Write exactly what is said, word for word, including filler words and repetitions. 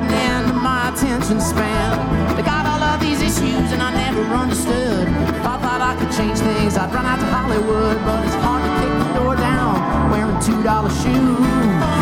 putting into my attention span. They got all of these issues and I never understood. If I thought I could change things, I'd run out to Hollywood. But it's hard to kick the door down wearing two dollar shoes.